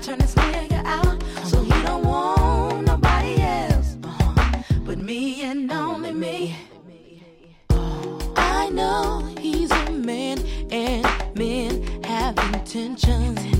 turn this nigga out, so he don't want nobody else but me and only me. I know he's a man and men have intentions.